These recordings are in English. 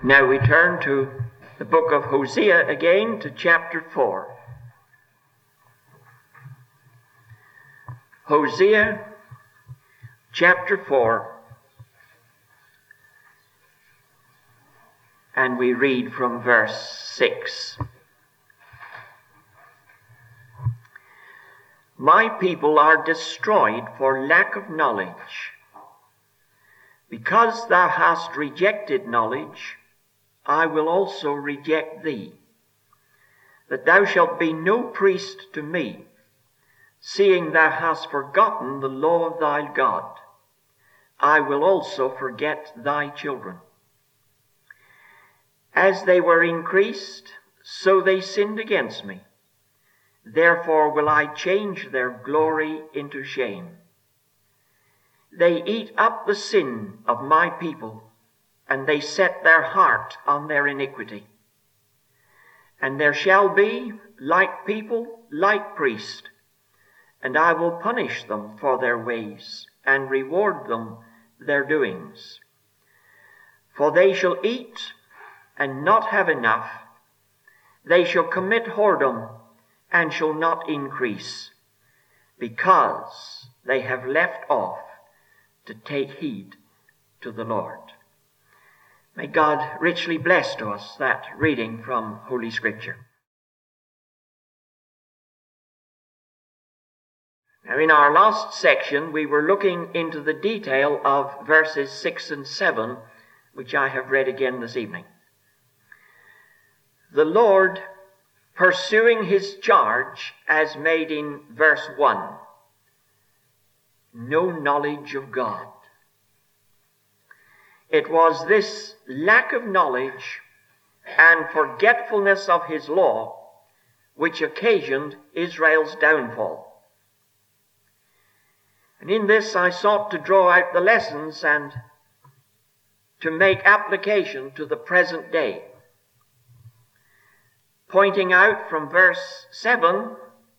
Now we turn to the book of Hosea again, to chapter 4. Hosea chapter 4, and we read from verse 6. My people are destroyed for lack of knowledge. Because thou hast rejected knowledge, I will also reject thee, that thou shalt be no priest to me, seeing thou hast forgotten the law of thy God. I will also forget thy children. As they were increased, so they sinned against me. Therefore will I change their glory into shame. They eat up the sin of my people, and they set their heart on their iniquity. And there shall be, like people, like priests, and I will punish them for their ways, and reward them their doings. For they shall eat, and not have enough. They shall commit whoredom, and shall not increase, because they have left off to take heed to the Lord. May God richly bless to us that reading from Holy Scripture. Now, in our last section, we were looking into the detail of verses 6 and 7, which I have read again this evening. The Lord pursuing his charge as made in verse 1. No knowledge of God. It was this lack of knowledge and forgetfulness of his law which occasioned Israel's downfall. And in this I sought to draw out the lessons and to make application to the present day, pointing out from verse 7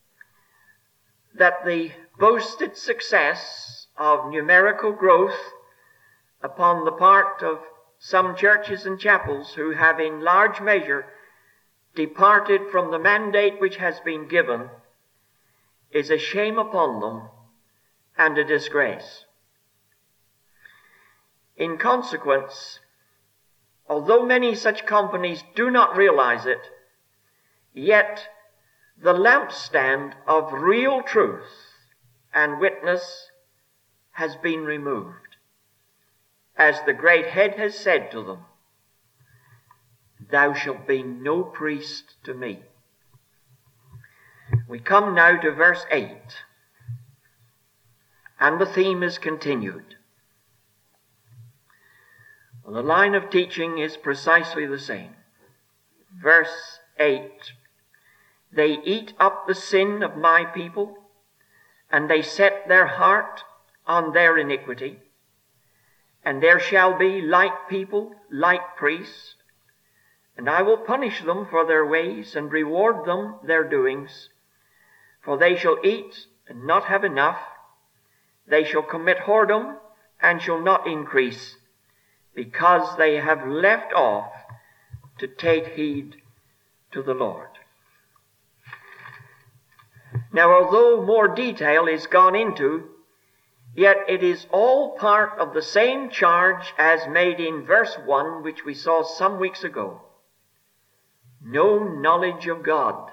that the boasted success of numerical growth upon the part of some churches and chapels who have in large measure departed from the mandate which has been given is a shame upon them and a disgrace. In consequence, although many such companies do not realize it, yet the lampstand of real truth and witness has been removed, as the great head has said to them, thou shalt be no priest to me. We come now to verse 8, and the theme is continued. Well, the line of teaching is precisely the same. Verse 8, they eat up the sin of my people, and they set their heart on their iniquity. And there shall be like people, like priests, and I will punish them for their ways and reward them their doings. For they shall eat and not have enough. They shall commit whoredom and shall not increase, because they have left off to take heed to the Lord. Now, although more detail is gone into, yet it is all part of the same charge as made in verse 1, which we saw some weeks ago. No knowledge of God.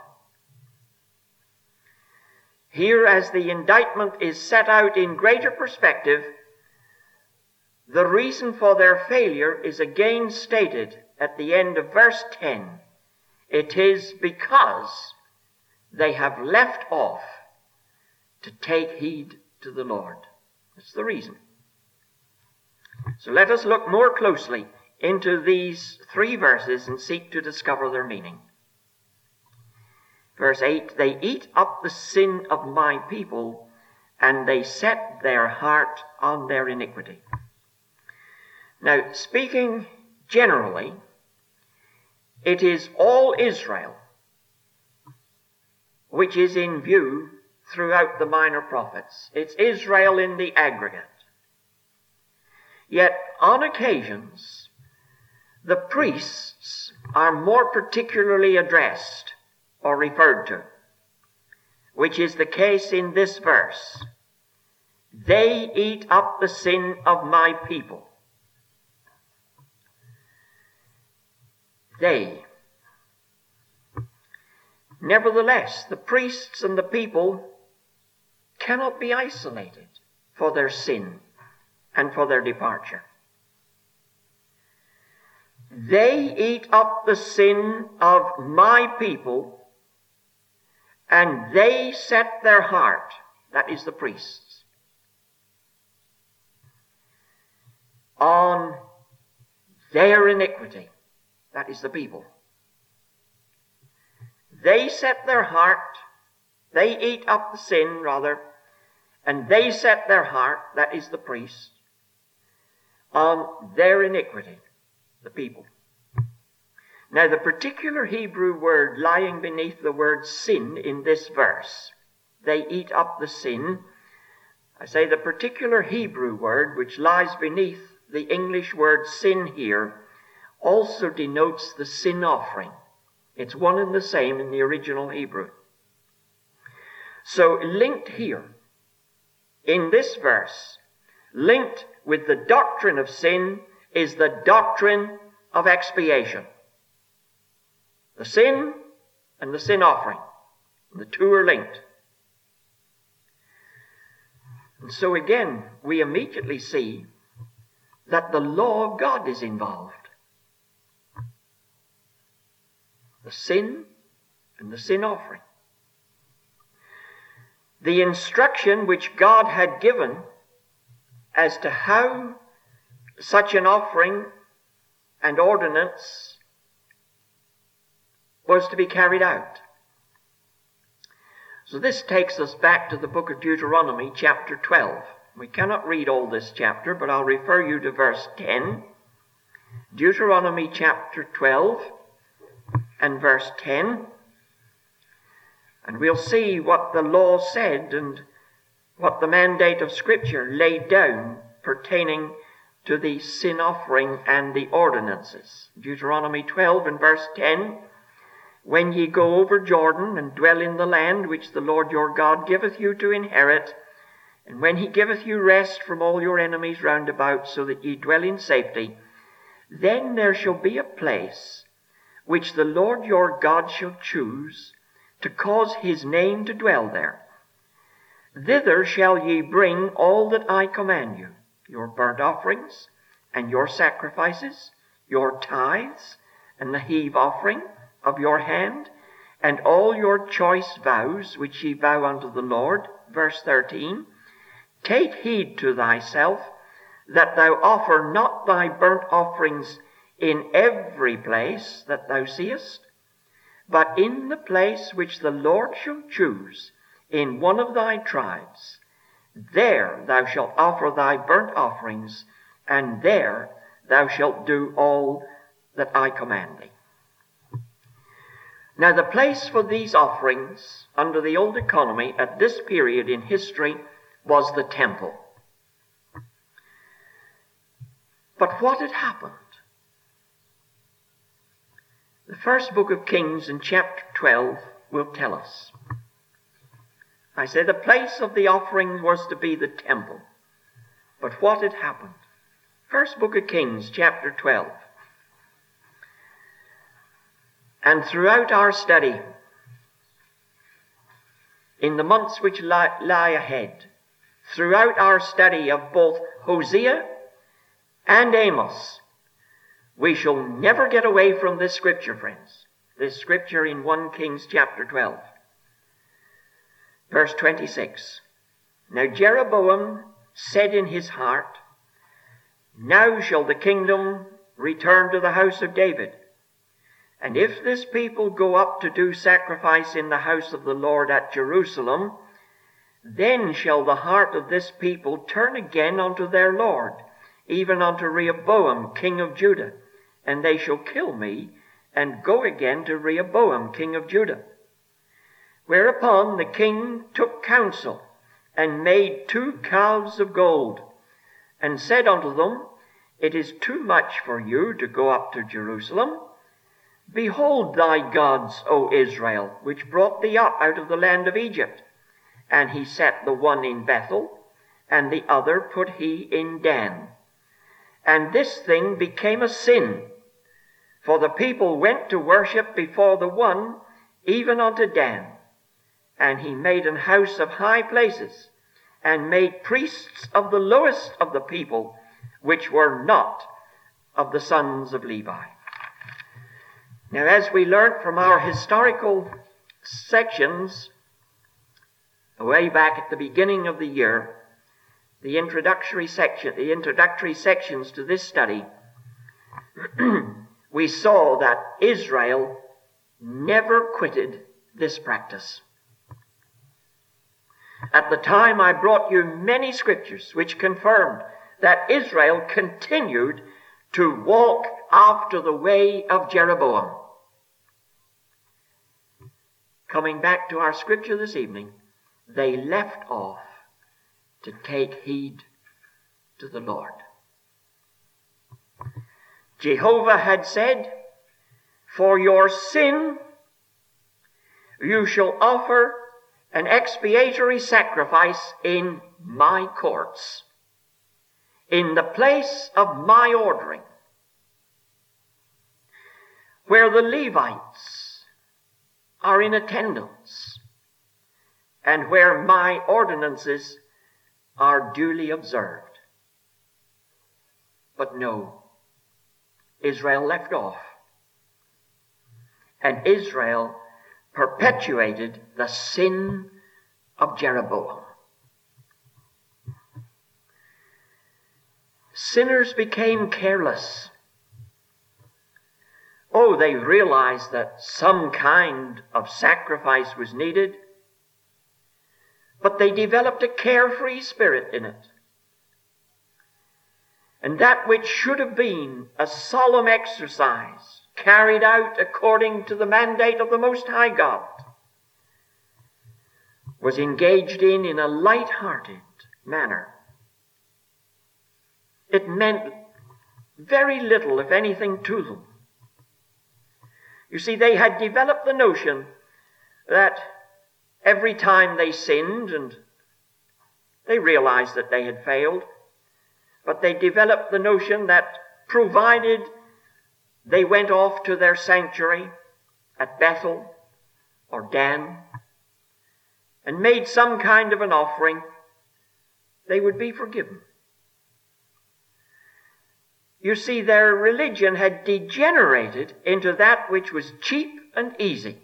Here, as the indictment is set out in greater perspective, the reason for their failure is again stated at the end of verse 10. It is because they have left off to take heed to the Lord. That's the reason. So let us look more closely into these 3 verses and seek to discover their meaning. Verse 8, they eat up the sin of my people, and they set their heart on their iniquity. Now, speaking generally, it is all Israel which is in view throughout the minor prophets. It's Israel in the aggregate. Yet, on occasions, the priests are more particularly addressed or referred to, which is the case in this verse. They eat up the sin of my people. They. Nevertheless, the priests and the people cannot be isolated for their sin and for their departure. They eat up the sin of my people, and they set their heart, that is the priests, on their iniquity, that is the people. They set their heart, they eat up the sin, rather, and they set their heart, that is the priest, on their iniquity, the people. Now, the particular Hebrew word lying beneath the word sin in this verse, they eat up the sin, I say the particular Hebrew word which lies beneath the English word sin here also denotes the sin offering. It's one and the same in the original Hebrew. So linked here in this verse, linked with the doctrine of sin, is the doctrine of expiation. The sin and the sin offering. The two are linked. And so again, we immediately see that the law of God is involved. The sin and the sin offering. The instruction which God had given as to how such an offering and ordinance was to be carried out. So this takes us back to the book of Deuteronomy, chapter 12. We cannot read all this chapter, but I'll refer you to verse 10. Deuteronomy chapter 12 and verse 10. And we'll see what the law said and what the mandate of Scripture laid down pertaining to the sin offering and the ordinances. Deuteronomy 12 and verse 10. When ye go over Jordan and dwell in the land which the Lord your God giveth you to inherit, and when he giveth you rest from all your enemies round about, so that ye dwell in safety, then there shall be a place which the Lord your God shall choose to cause his name to dwell there. Thither shall ye bring all that I command you, your burnt offerings and your sacrifices, your tithes and the heave offering of your hand, and all your choice vows which ye vow unto the Lord. Verse 13, take heed to thyself that thou offer not thy burnt offerings in every place that thou seest, but in the place which the Lord shall choose in one of thy tribes. There thou shalt offer thy burnt offerings, and there thou shalt do all that I command thee. Now, the place for these offerings under the old economy at this period in history was the temple. But what had happened? The first book of Kings in chapter 12 will tell us. I say the place of the offering was to be the temple. But what had happened? First book of Kings, chapter 12. And throughout our study, in the months which lie ahead, throughout our study of both Hosea and Amos, we shall never get away from this scripture, friends. This scripture in 1 Kings chapter 12. Verse 26. Now Jeroboam said in his heart, now shall the kingdom return to the house of David. And if this people go up to do sacrifice in the house of the Lord at Jerusalem, then shall the heart of this people turn again unto their Lord, even unto Rehoboam, king of Judah, and they shall kill me, and go again to Rehoboam, king of Judah. Whereupon the king took counsel, and made 2 calves of gold, and said unto them, it is too much for you to go up to Jerusalem. Behold thy gods, O Israel, which brought thee up out of the land of Egypt. And he set the one in Bethel, and the other put he in Dan. And this thing became a sin, for the people went to worship before the one, even unto Dan. And he made an house of high places, and made priests of the lowest of the people, which were not of the sons of Levi. Now, as we learnt from our historical sections, way back at the beginning of the year, the introductory sections to this study, we saw that Israel never quitted this practice. At the time, I brought you many scriptures which confirmed that Israel continued to walk after the way of Jeroboam. Coming back to our scripture this evening, they left off to take heed to the Lord. Jehovah had said, for your sin you shall offer an expiatory sacrifice in my courts, in the place of my ordering, where the Levites are in attendance, and where my ordinances are duly observed. But no, Israel left off, and Israel perpetuated the sin of Jeroboam. Sinners became careless. Oh, they realized that some kind of sacrifice was needed, but they developed a carefree spirit in it. And that which should have been a solemn exercise carried out according to the mandate of the Most High God was engaged in a light-hearted manner. It meant very little, if anything, to them. You see, they had developed the notion that every time they sinned, and they realized that they had failed, but they developed the notion that provided they went off to their sanctuary at Bethel or Dan and made some kind of an offering, they would be forgiven. You see, their religion had degenerated into that which was cheap and easy.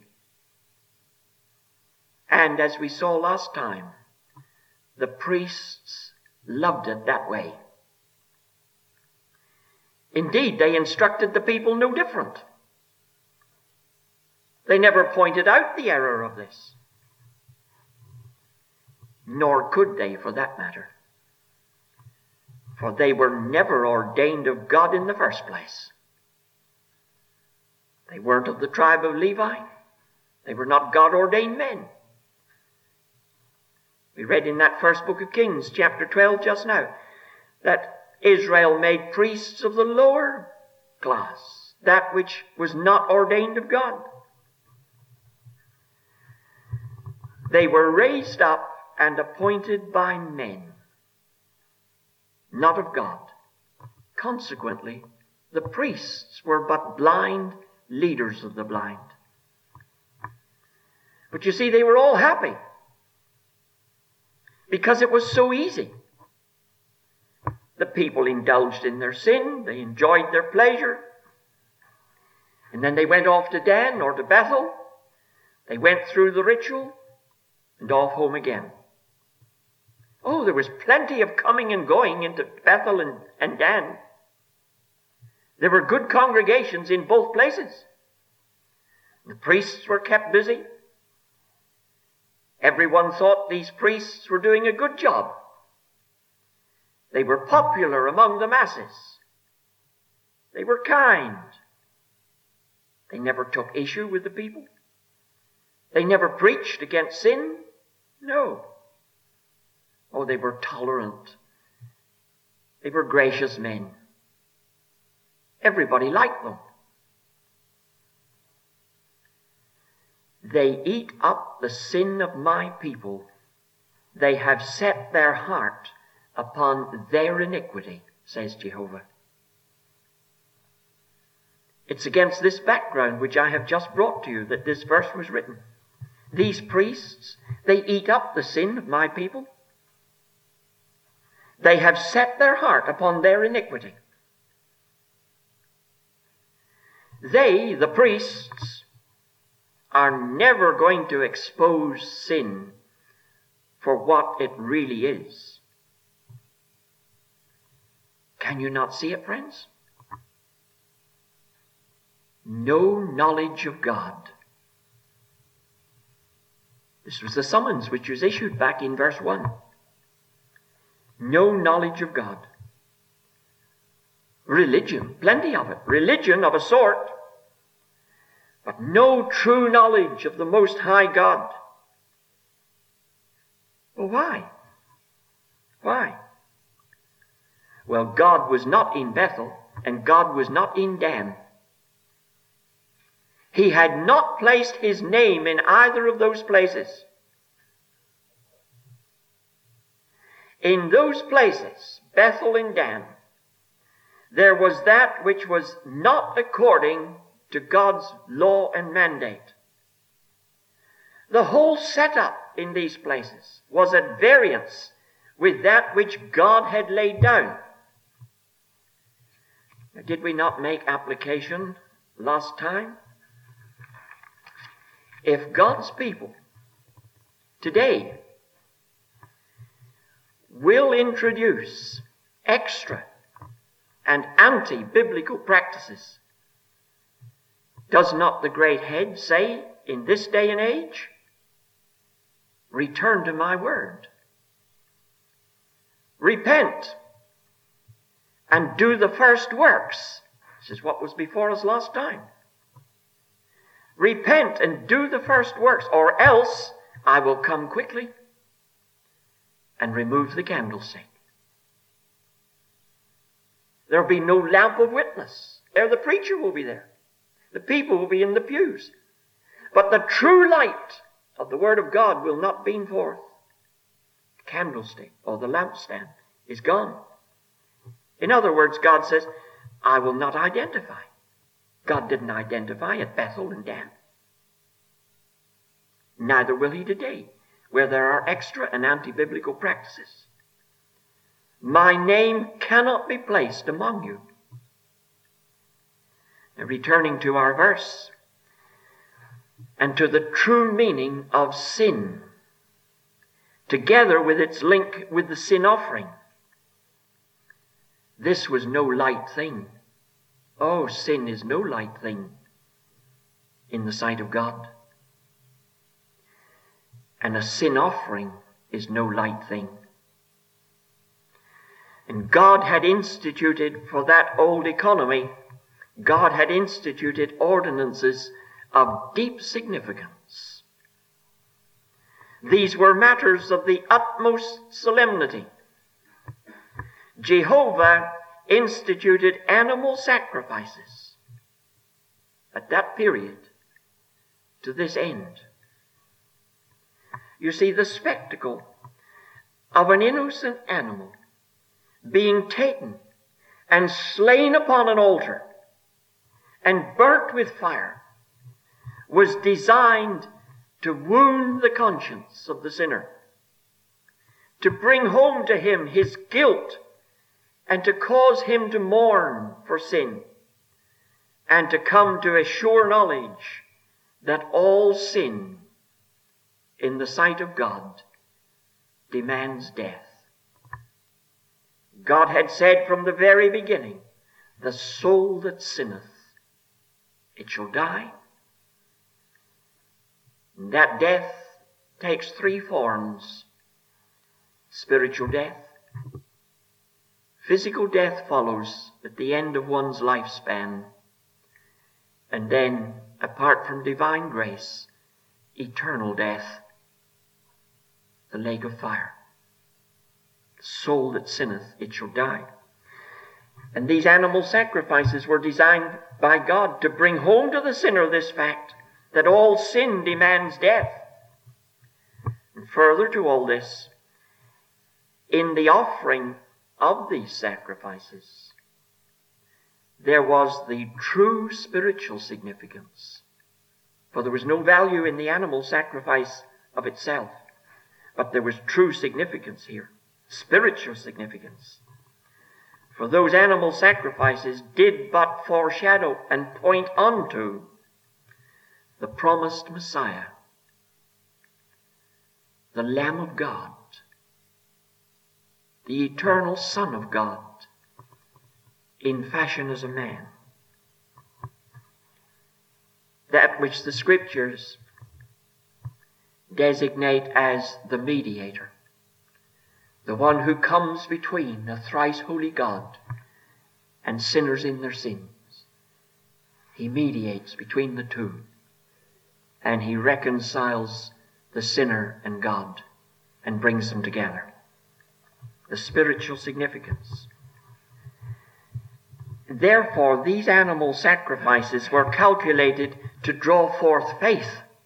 And as we saw last time, the priests loved it that way. Indeed, they instructed the people no different. They never pointed out the error of this. Nor could they, for that matter. For they were never ordained of God in the first place. They weren't of the tribe of Levi. They were not God-ordained men. We read in that first book of Kings, chapter 12 just now, that Israel made priests of the lower class, that which was not ordained of God. They were raised up and appointed by men, not of God. Consequently, the priests were but blind leaders of the blind. But you see, they were all happy because it was so easy. The people indulged in their sin, they enjoyed their pleasure, and then they went off to Dan or to Bethel. They went through the ritual and off home again. Oh, there was plenty of coming and going into Bethel and Dan. There were good congregations in both places. The priests were kept busy. Everyone thought these priests were doing a good job. They were popular among the masses. They were kind. They never took issue with the people. They never preached against sin. No. Oh, they were tolerant. They were gracious men. Everybody liked them. They eat up the sin of my people. They have set their heart upon their iniquity, says Jehovah. It's against this background which I have just brought to you that this verse was written. These priests, they eat up the sin of my people. They have set their heart upon their iniquity. They, the priests, are never going to expose sin for what it really is. Can you not see it, friends? No knowledge of God. This was the summons which was issued back in verse 1. No knowledge of God. Religion, plenty of it. Religion of a sort. But no true knowledge of the Most High God. Well, why? Why? Well, God was not in Bethel, and God was not in Dan. He had not placed his name in either of those places. In those places, Bethel and Dan, there was that which was not according to God's law and mandate. The whole setup in these places was at variance with that which God had laid down. Did we not make application last time? If God's people today will introduce extra and anti-biblical practices, does not the great head say in this day and age, return to my word, repent, and do the first works? This is what was before us last time. Repent and do the first works, or else I will come quickly and remove the candlestick. There will be no lamp of witness. There the preacher will be there. The people will be in the pews. But the true light of the Word of God will not beam forth. The candlestick or the lampstand is gone. In other words, God says, I will not identify. God didn't identify at Bethel and Dan. Neither will he today, where there are extra and anti-biblical practices. My name cannot be placed among you. Now, returning to our verse, and to the true meaning of sin, together with its link with the sin offering. This was no light thing. Oh, sin is no light thing in the sight of God. And a sin offering is no light thing. And God had instituted for that old economy, God had instituted ordinances of deep significance. These were matters of the utmost solemnity. Jehovah instituted animal sacrifices at that period to this end. You see, the spectacle of an innocent animal being taken and slain upon an altar and burnt with fire was designed to wound the conscience of the sinner, to bring home to him his guilt, and to cause him to mourn for sin, and to come to a sure knowledge that all sin in the sight of God demands death. God had said from the very beginning, the soul that sinneth, it shall die. And that death takes three forms: spiritual death. Physical death follows at the end of one's lifespan. And then, apart from divine grace, eternal death, the lake of fire. The soul that sinneth, it shall die. And these animal sacrifices were designed by God to bring home to the sinner this fact that all sin demands death. And further to all this, in the offering of these sacrifices, there was the true spiritual significance. For there was no value in the animal sacrifice of itself, but there was true significance here, spiritual significance. For those animal sacrifices did but foreshadow and point unto the promised Messiah, the Lamb of God, the eternal Son of God, in fashion as a man. That which the Scriptures designate as the mediator, the one who comes between the thrice holy God and sinners in their sins. He mediates between the two, and he reconciles the sinner and God and brings them together. The spiritual significance. Therefore, these animal sacrifices were calculated to draw forth faith.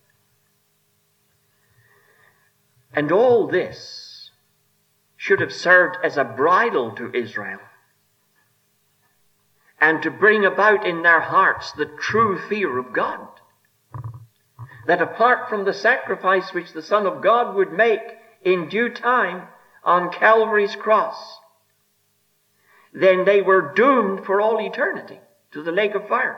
And all this should have served as a bridle to Israel, and to bring about in their hearts the true fear of God. That apart from the sacrifice which the Son of God would make in due time on Calvary's cross, then they were doomed for all eternity to the lake of fire.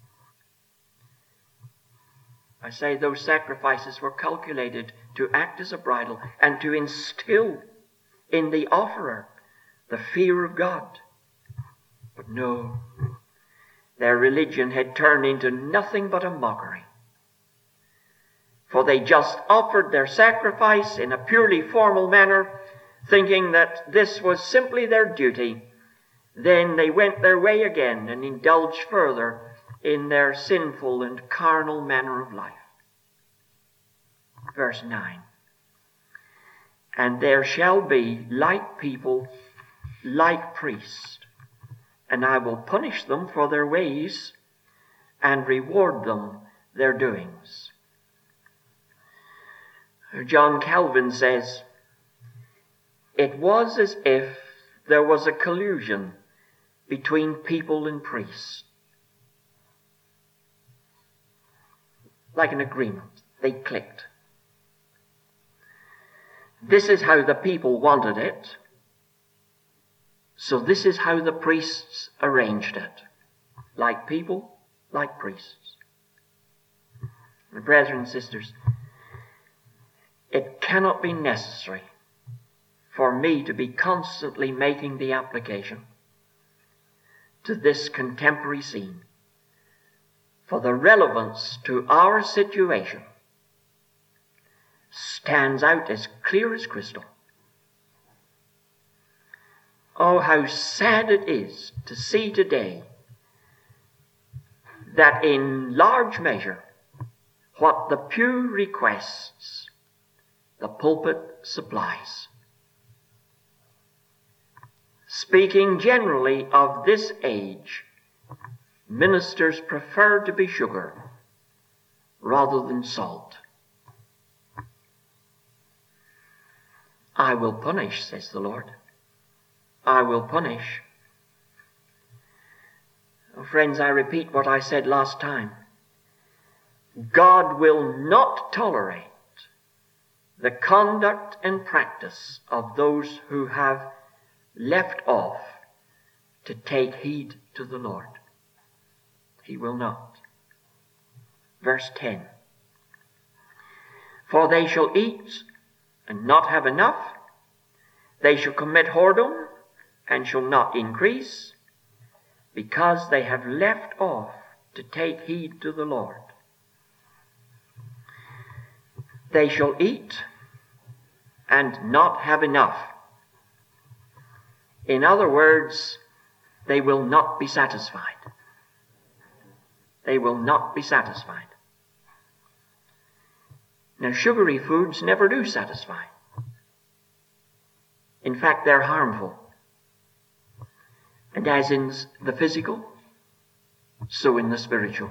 I say those sacrifices were calculated to act as a bridle and to instill in the offerer the fear of God. But no, their religion had turned into nothing but a mockery. For they just offered their sacrifice in a purely formal manner, thinking that this was simply their duty. Then they went their way again and indulged further in their sinful and carnal manner of life. Verse 9. And there shall be like people, like priests, and I will punish them for their ways and reward them their doings. John Calvin says, it was as if there was a collusion between people and priests. Like an agreement. They clicked. This is how the people wanted it, so this is how the priests arranged it. Like people, like priests. And brethren and sisters, it cannot be necessary for me to be constantly making the application to this contemporary scene, for the relevance to our situation stands out as clear as crystal. Oh, how sad it is to see today that in large measure what the pew requests, the pulpit supplies. Speaking generally of this age, ministers prefer to be sugar rather than salt. I will punish, says the Lord. I will punish. Oh, friends, I repeat what I said last time. God will not tolerate the conduct and practice of those who have left off to take heed to the Lord. He will not. Verse 10. For they shall eat and not have enough. They shall commit whoredom and shall not increase, because they have left off to take heed to the Lord. They shall eat and not have enough. In other words, they will not be satisfied. They will not be satisfied. Now, sugary foods never do satisfy. In fact, they're harmful. And as in the physical, so in the spiritual.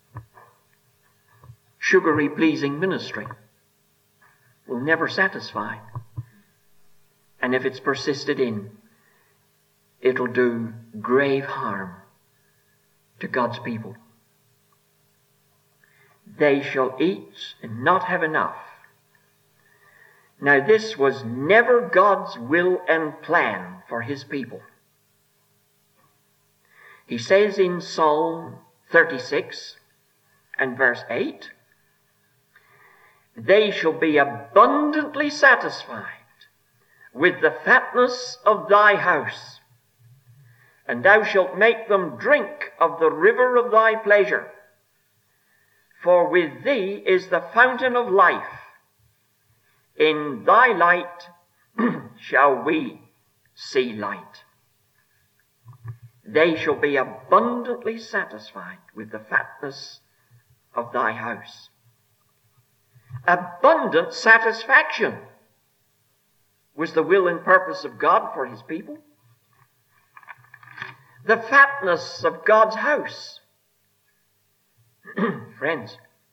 Sugary, pleasing ministry will never satisfy. And if it's persisted in, it'll do grave harm to God's people. They shall eat and not have enough. Now this was never God's will and plan for his people. He says in Psalm 36 and verse 8, they shall be abundantly satisfied with the fatness of thy house, and thou shalt make them drink of the river of thy pleasure. For with thee is the fountain of life. In thy light shall we see light. They shall be abundantly satisfied with the fatness of thy house. Abundant satisfaction was the will and purpose of God for his people. The fatness of God's house. Friends,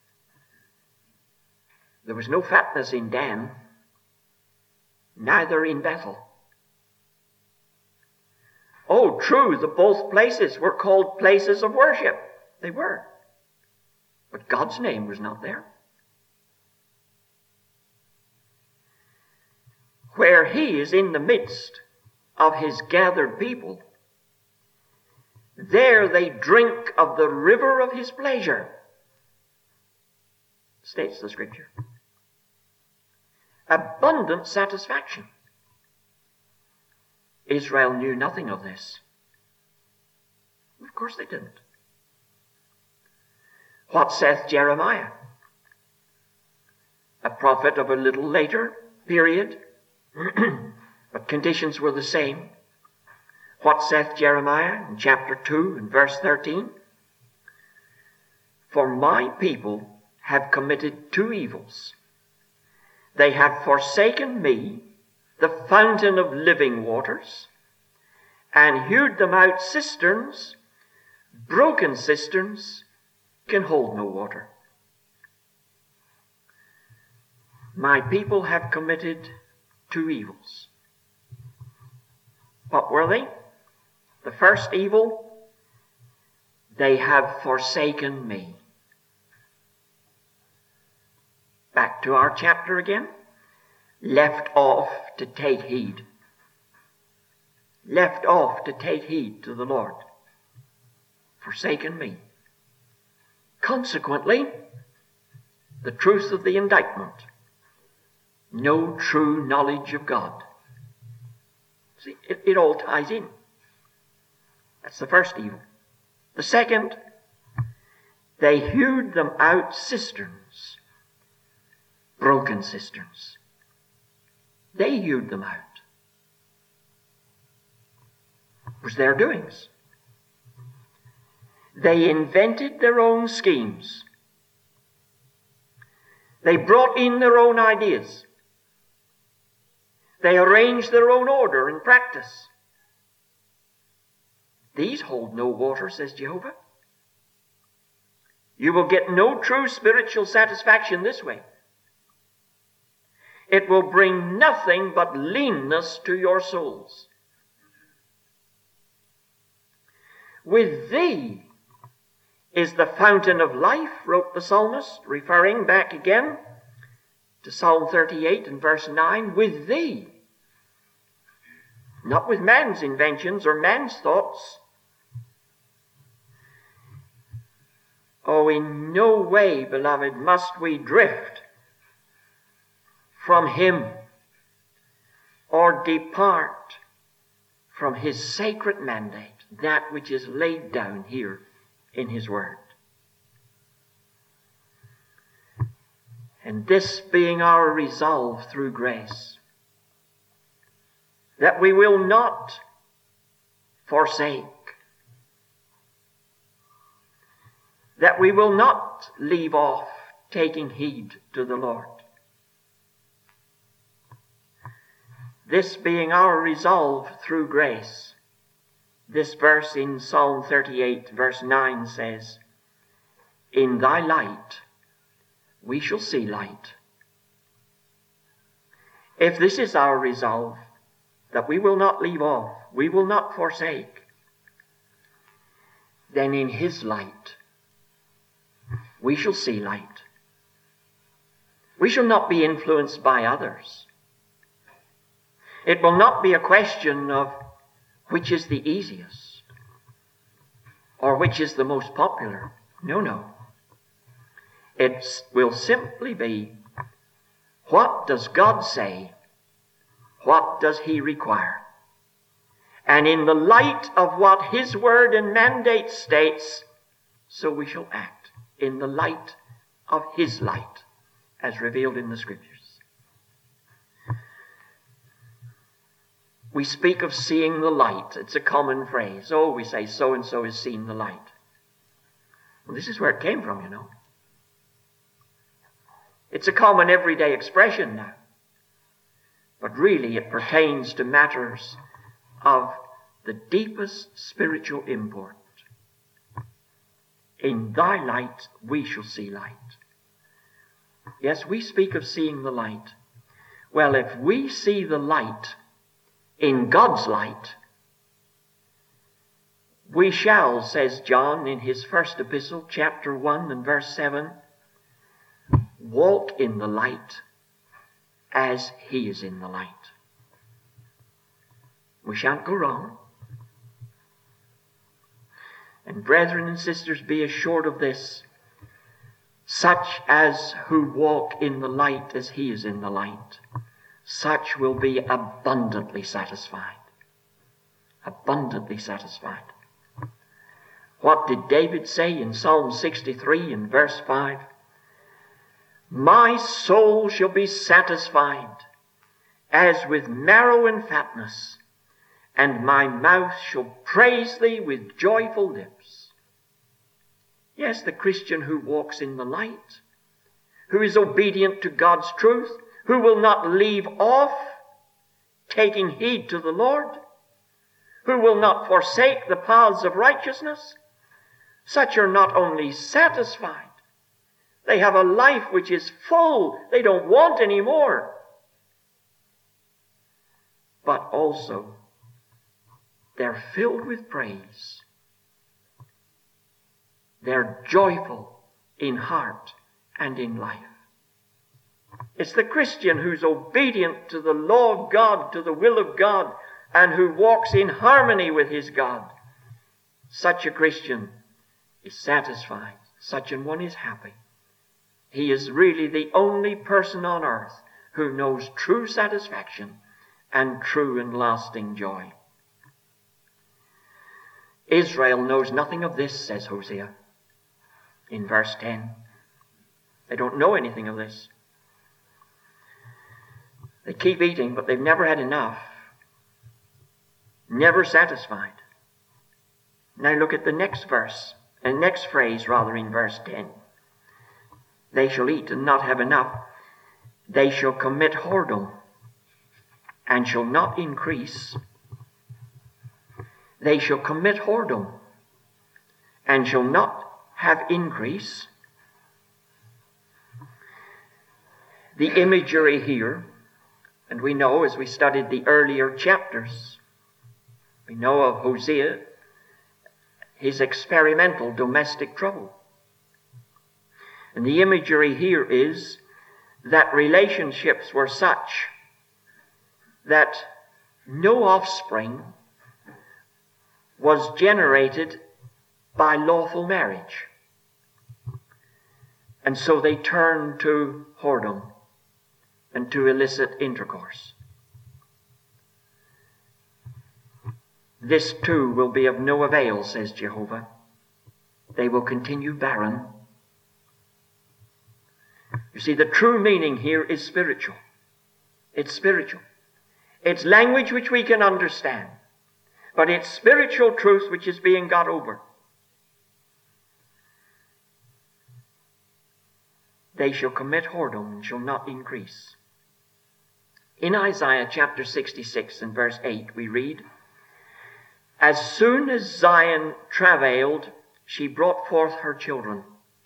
there was no fatness in Dan, neither in Bethel. Oh, true, the both places were called places of worship. They were. But God's name was not there. Where he is in the midst of his gathered people, there they drink of the river of his pleasure, states the Scripture. Abundant satisfaction. Israel knew nothing of this. Of course they didn't. What saith Jeremiah? A prophet of a little later period, but conditions were the same. What saith Jeremiah in chapter 2 and verse 13? For my people have committed two evils. They have forsaken me, the fountain of living waters, and hewed them out cisterns, broken cisterns, can hold no water. My people have committed two evils. What were they? The first evil, they have forsaken me. Back to our chapter again. Left off to take heed. Left off to take heed to the Lord. Forsaken me. Consequently, the truth of the indictment. No true knowledge of God. See, it all ties in. That's the first evil. The second, they hewed them out cisterns, broken cisterns. They hewed them out. It was their doings. They invented their own schemes. They brought in their own ideas. They arranged their own order and practice. These hold no water, says Jehovah. You will get no true spiritual satisfaction this way. It will bring nothing but leanness to your souls. With thee is the fountain of life, wrote the psalmist, referring back again to Psalm 38 and verse 9. With thee. Not with man's inventions or man's thoughts. Oh, in no way, beloved, must we drift from him or depart from his sacred mandate, that which is laid down here in his word. And this being our resolve through grace, that we will not forsake, that we will not leave off taking heed to the Lord. This being our resolve through grace, This verse in Psalm 38, verse 9 says, "In thy light we shall see light." If this is our resolve, that we will not leave off, we will not forsake, then in his light we shall see light. We shall not be influenced by others. It will not be a question of which is the easiest or which is the most popular. No. It will simply be, what does God say? What does he require? And in the light of what his word and mandate states, so we shall act in the light of his light as revealed in the Scriptures. We speak of seeing the light. It's a common phrase. Oh, we say so-and-so has seen the light. Well, this is where it came from, you know. It's a common everyday expression now. But really it pertains to matters of the deepest spiritual import. In thy light we shall see light. Yes, we speak of seeing the light. Well, if we see the light in God's light, we shall, says John in his first epistle, chapter 1 and verse 7, walk in the light as he is in the light. We shan't go wrong. And brethren and sisters, be assured of this, such as who walk in the light as he is in the light, such will be abundantly satisfied. Abundantly satisfied. What did David say in Psalm 63 and verse 5? My soul shall be satisfied as with marrow and fatness, and my mouth shall praise thee with joyful lips. Yes, the Christian who walks in the light, who is obedient to God's truth, who will not leave off taking heed to the Lord, who will not forsake the paths of righteousness, such are not only satisfied, they have a life which is full. They don't want any more. But also, they're filled with praise. They're joyful in heart and in life. It's the Christian who's obedient to the law of God, to the will of God, and who walks in harmony with his God. Such a Christian is satisfied. Such an one is happy. He is really the only person on earth who knows true satisfaction and true and lasting joy. Israel knows nothing of this, says Hosea in verse 10. They don't know anything of this. They keep eating, but they've never had enough. Never satisfied. Now look at the next verse, and next phrase rather, in verse 10. They shall eat and not have enough. They shall commit whoredom and shall not increase. They shall commit whoredom and shall not have increase. The imagery here, and we know as we studied the earlier chapters, we know of Hosea, his experimental domestic trouble. And the imagery here is that relationships were such that no offspring was generated by lawful marriage. And so they turned to whoredom and to illicit intercourse. This too will be of no avail, says Jehovah. They will continue barren. You see, the true meaning here is spiritual. It's spiritual. It's language which we can understand. But it's spiritual truth which is being got over. They shall commit whoredom and shall not increase. In Isaiah chapter 66 and verse 8 we read, As soon as Zion travailed, she brought forth her children.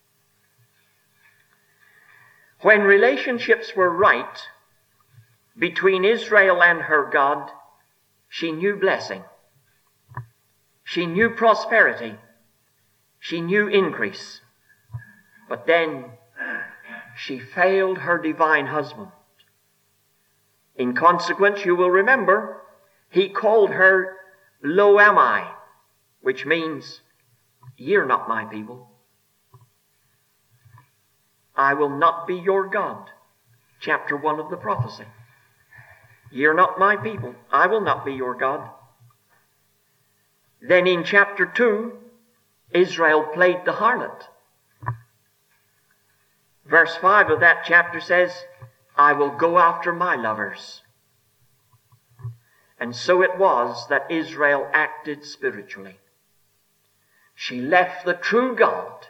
When relationships were right between Israel and her God, she knew blessing. She knew prosperity. She knew increase. But then she failed her divine husband. In consequence, you will remember, he called her Lo am I, which means, "You're not my people. I will not be your God." Chapter 1 of the prophecy. "You're not my people. I will not be your God." Then in chapter 2, Israel played the harlot. Verse 5 of that chapter says, "I will go after my lovers." And so it was that Israel acted spiritually. She left the true God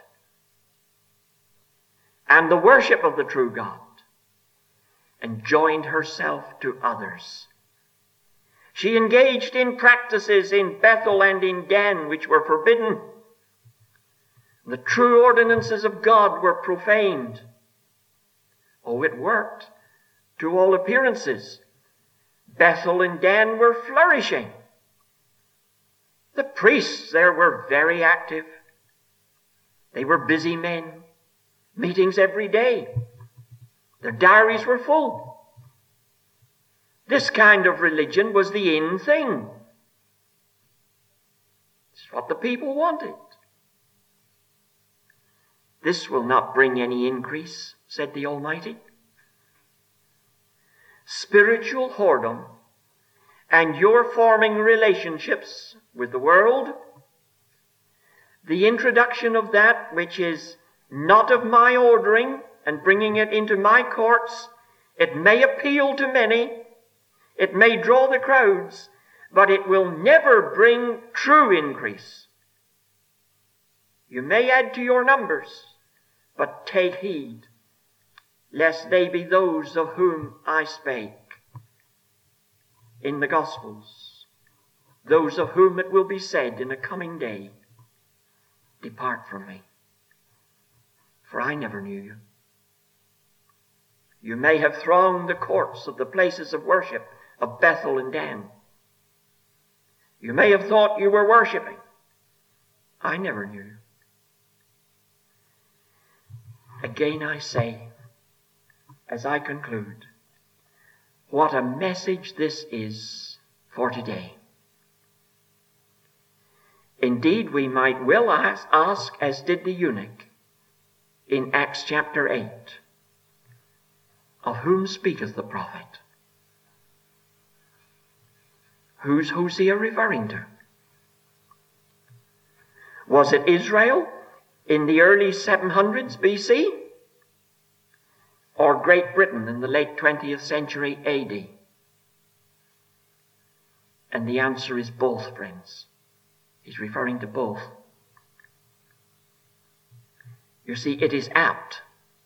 and the worship of the true God and joined herself to others. She engaged in practices in Bethel and in Dan which were forbidden. The true ordinances of God were profaned. Oh, it worked to all appearances. Bethel and Dan were flourishing. The priests there were very active. They were busy men, meetings every day. Their diaries were full. This kind of religion was the in thing. It's what the people wanted. "This will not bring any increase," said the Almighty. Spiritual whoredom and your forming relationships with the world, the introduction of that which is not of my ordering and bringing it into my courts, it may appeal to many, it may draw the crowds, but it will never bring true increase. You may add to your numbers, but take heed, lest they be those of whom I spake in the Gospels, those of whom it will be said in a coming day, "Depart from me, for I never knew you." You may have thronged the courts of the places of worship of Bethel and Dan. You may have thought you were worshiping. I never knew you. Again I say, as I conclude, what a message this is for today. Indeed, we might well ask, as did the eunuch in Acts chapter 8, of whom speaketh the prophet? Who's Hosea referring to? Was it Israel in the early 700s BC? Or Great Britain in the late 20th century AD? And the answer is both, friends. He's referring to both. You see, it is apt,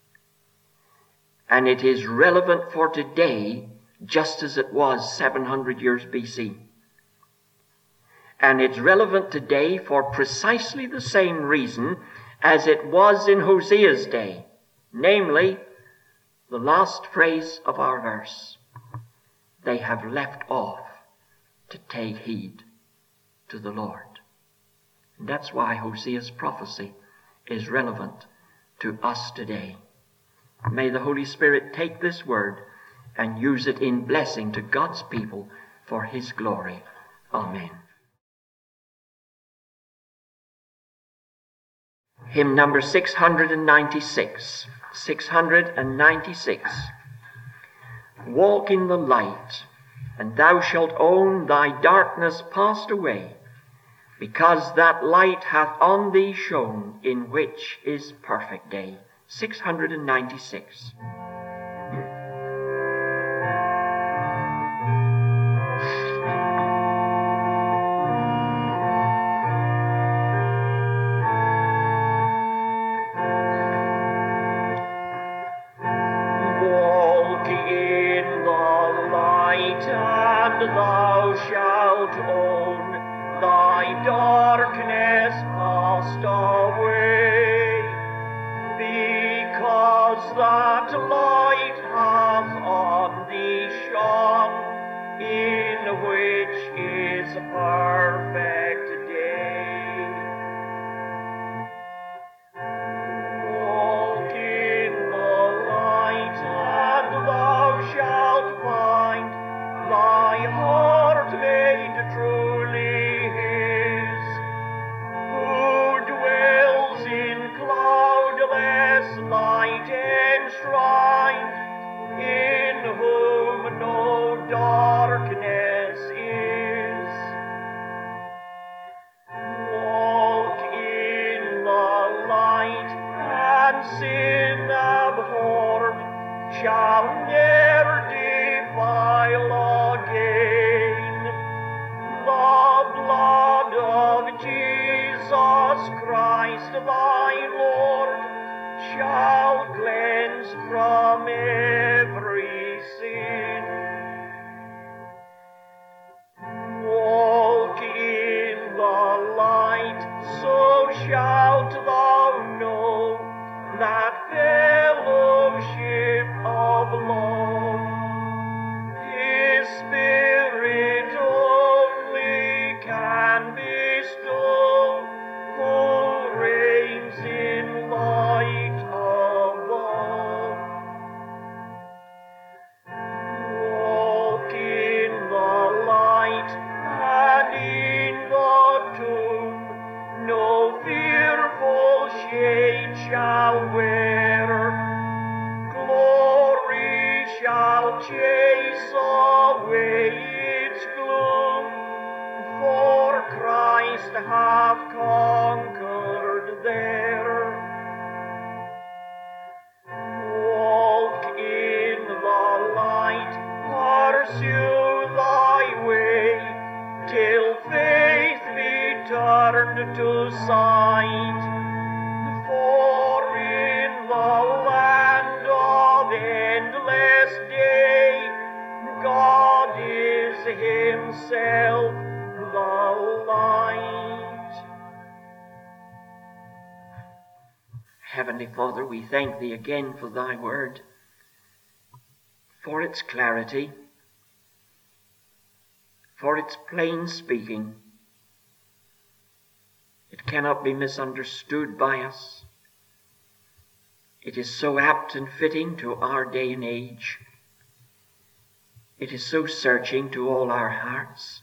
and it is relevant for today just as it was 700 years BC. And it's relevant today for precisely the same reason as it was in Hosea's day, namely, the last phrase of our verse: "They have left off to take heed to the Lord." And that's why Hosea's prophecy is relevant to us today. May the Holy Spirit take this word and use it in blessing to God's people for His glory. Amen. Hymn number 696. 696. Walk in the light, and thou shalt own thy darkness passed away, because that light hath on thee shone, in which is perfect day. 696. Thou shalt own thy thy darkness passed away, because that light hath on thee shone, in which is a perfect day. Walk in the light, and thou shalt find thy heart made truly his, who dwells in cloudless light enshrined, in whom no darkness is. Walk in the light, and sin abhorred shall ne'er defile again. The blood of Jesus Christ thy Lord shall cleanse from every sin. Walk in the light, so shalt thou know that fellowship of love. His Spirit only can bestow, who reigns in light above. Walk in the light, and in the tomb no fearful shade shall wear. Glory shall chase away its gloom, for Christ hath conquered there. Walk in the light, pursue thy way, till faith be turned to sight. For in the land of endless day, God is himself the light. Heavenly Father, we thank thee again for thy word, for its clarity, for its plain speaking. It cannot be misunderstood by us. It is so apt and fitting to our day and age. It is so searching to all our hearts.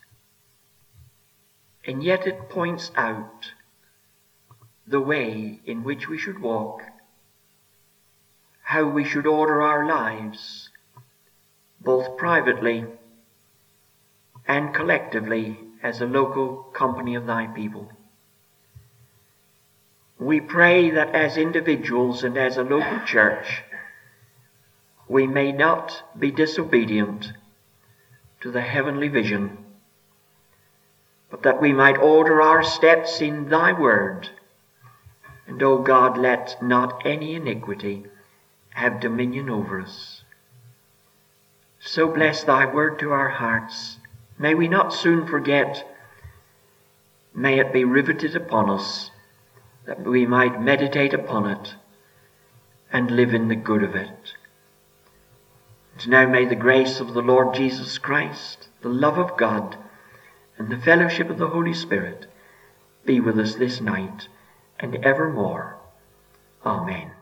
And yet it points out the way in which we should walk, how we should order our lives, both privately and collectively as a local company of thy people. We pray that as individuals and as a local church, we may not be disobedient to the heavenly vision, but that we might order our steps in thy word. And, O God, let not any iniquity have dominion over us. So bless thy word to our hearts. May we not soon forget. May it be riveted upon us, that we might meditate upon it and live in the good of it. And now may the grace of the Lord Jesus Christ, the love of God, and the fellowship of the Holy Spirit be with us this night and evermore. Amen.